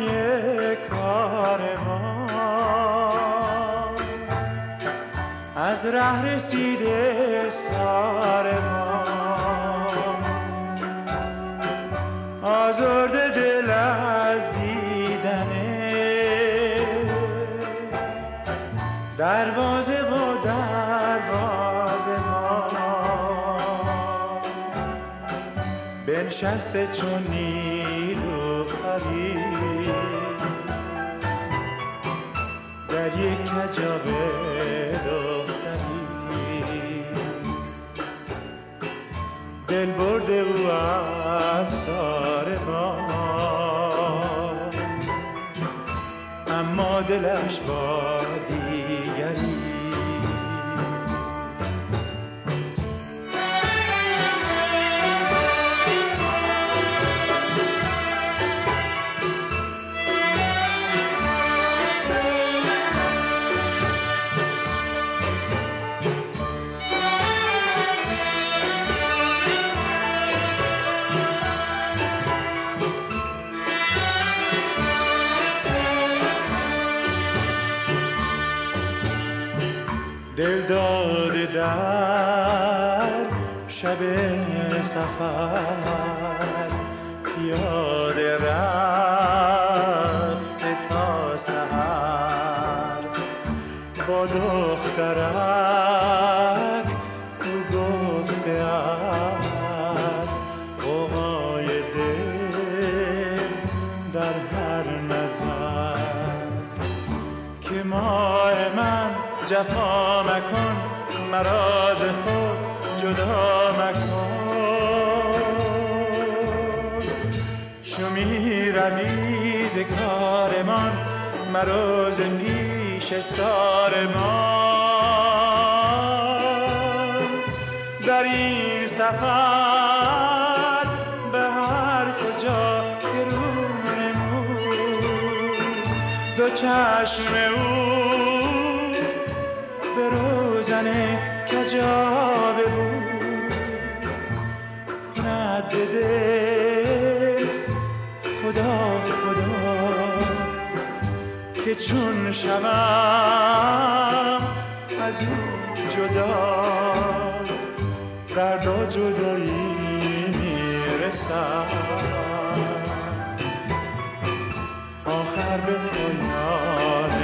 انتهای کارمان از ره رسیده سارمان، آزرده دل از دیدنه دروازه و دروازه ما، بنشسته چون نیلوفری در یک کجاوه دختری، دل برده او از سار ما، اما دلش با دیگری. دل داده در شب سفر، پیاده رفته تا سحر، با دخترک او گفته است غوغای دل در هر نظر، که ماه من جفا مکن، مرا ز خود جدا مکن، چو می روی ز کارمان مرا ز پیش سارمان. در این سفر به هر کجا که رو نمود، دو چشم او به روزن کجاوه بود، کند به دل خدا خدا که چون شوم از او جدا، درد و جدایی میرسم، آخر به پایان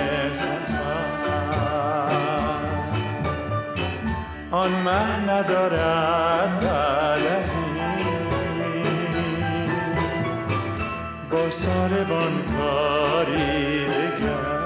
آن مه ندارد بعد از این، با ساربان کاری دگر.